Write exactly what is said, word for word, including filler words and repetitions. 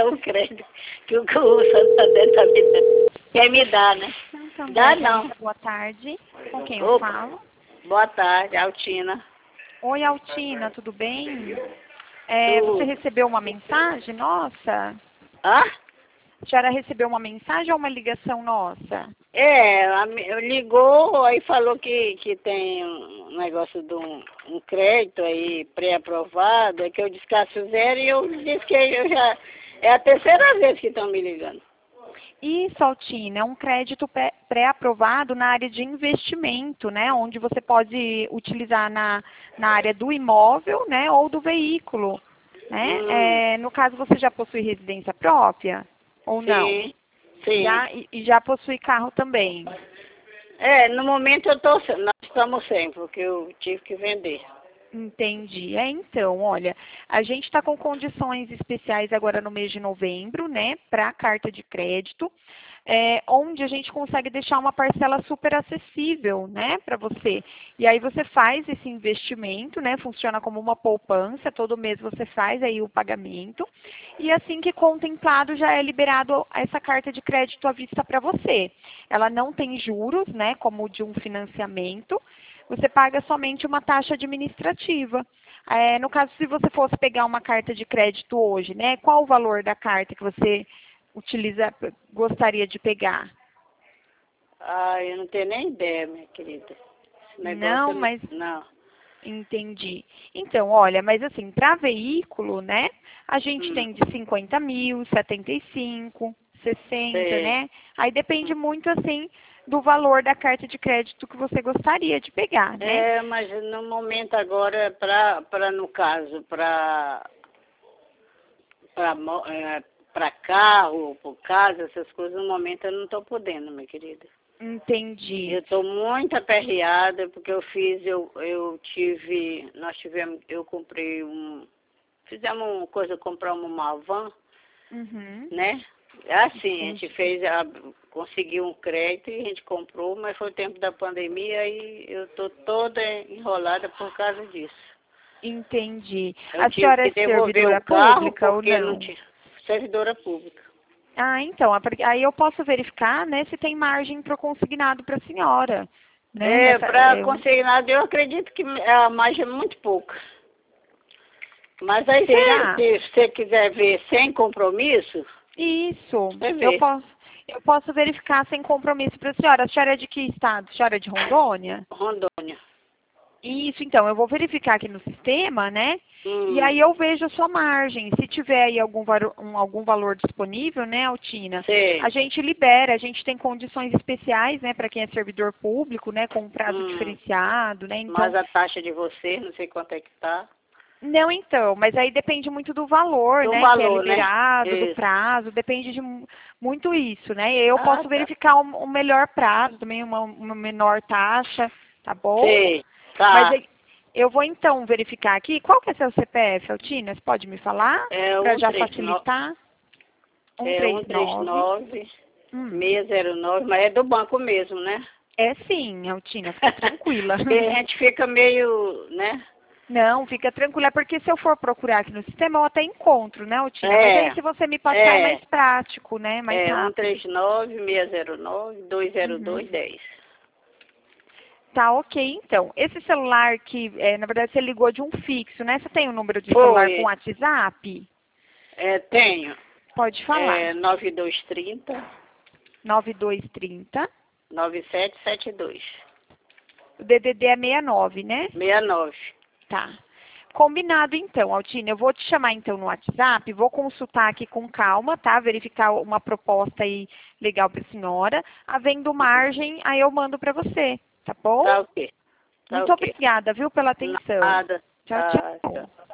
o crédito que o, o Santander tá me dando. Quer me dar, né? Santander, Dá não. boa tarde. Com quem eu Opa, falo? boa tarde, Altina. Oi, Altina, tudo bem? É, Tu... você recebeu uma mensagem nossa? Hã? A senhora recebeu uma mensagem ou uma ligação nossa? É, a mi- ligou, aí falou que, que tem um negócio de um, um crédito aí pré-aprovado, é que eu descasso zero e eu disse que eu já... É a terceira vez que estão me ligando. Isso, Altina, é um crédito pré- pré-aprovado na área de investimento, né? Onde você pode utilizar na, na área do imóvel, né? Ou do veículo, né? Hum, É, no caso, você já possui residência própria ou não? sim, sim. Já, e, e já possui carro também? É, no momento eu tô, sem- nós estamos sem, porque eu tive que vender. Entendi. É, então, olha, a gente está com condições especiais agora no mês de novembro, né, para a carta de crédito, é, onde a gente consegue deixar uma parcela super acessível, né, para você. E aí você faz esse investimento, né, funciona como uma poupança, todo mês você faz aí o pagamento, e assim que contemplado já é liberado essa carta de crédito à vista para você. Ela não tem juros, né, como de um financiamento. Você paga somente uma taxa administrativa. É, no caso, se você fosse pegar uma carta de crédito hoje, né, qual o valor da carta que você utiliza, gostaria de pegar? Ah, eu não tenho nem ideia, minha querida. Esse negócio, Não, eu não... mas não. entendi. Então, olha, mas assim, para veículo, né, a gente Hum, tem de cinquenta mil, setenta e cinco, sessenta, sei. né? Aí depende Hum. muito, assim, do valor da carta de crédito que você gostaria de pegar, né? É, mas no momento agora, para, para no caso, para para carro, por casa, essas coisas, no momento eu não estou podendo, minha querida. Entendi. Eu estou muito aperreada porque eu fiz, eu, eu tive, nós tivemos, eu comprei um, fizemos uma coisa, compramos uma van, Uhum. né? Assim, a gente Entendi. fez, a, conseguiu um crédito e a gente comprou, mas foi o tempo da pandemia e eu estou toda enrolada por causa disso. Entendi. Eu A tive senhora que é devolver o servidora carro pública ou porque não não? tinha servidora pública. Ah, então, é porque- aí eu posso verificar, né, se tem margem para o consignado para a senhora, né, É, nessa, para é, um- consignado eu acredito que a margem é muito pouca. Mas aí cê- será? se você quiser ver sem compromisso, Isso, você eu vê. posso, eu posso verificar sem compromisso para a senhora. A senhora é de que estado? A senhora é de Rondônia? Rondônia. Isso, então, eu vou verificar aqui no sistema, né? E Hum, aí eu vejo a sua margem. Se tiver aí algum, varo- um- algum valor disponível, né, Altina, a sei. gente libera, a gente tem condições especiais, né, para quem é servidor público, né, com um prazo Hum, diferenciado, né? mas Então, a taxa de você, não sei quanto é que tá. não então, mas aí depende muito do valor, Do né, que é valor, né? liberado, do Isso. prazo, depende de mu- muito isso, né? E aí eu Ah, posso tá. verificar um, um melhor prazo, também uma, uma menor taxa, tá bom? Sei. Mas Tá. aí, eu vou então verificar aqui. Qual que é seu C P F, Altina? Você pode me falar? É Para um já três nove, facilitar. é um três cento e trinta e nove. nove, Hum. seis zero nove, mas é do banco mesmo, né? É sim, Altina, fica tranquila. Porque a gente fica meio, né? Não, fica tranquila, porque se eu for procurar aqui no sistema, eu até encontro, né, Altina? Mas aí É, se você me passar é mais é, prático, né? Mais é um rápido. três nove, seis zero nove, dois zero Uhum. dois, dez. Tá, ok, então. Esse celular que, é, na verdade, você ligou de um fixo, né? Você tem o número de celular com Foi, WhatsApp? é, tenho, Pode falar. é nove dois três zero, nove dois três zero. nove sete sete dois, O D D D é sessenta e nove, né? seis nove. Tá. Combinado então, Altina. Eu vou te chamar então no WhatsApp, vou consultar aqui com calma, tá? Verificar uma proposta aí legal para a senhora. Havendo margem, aí eu mando para você, tá bom? Tá ok, tá Muito ok. obrigada, viu, pela atenção. Nada, Tchau, tá, tchau. tchau.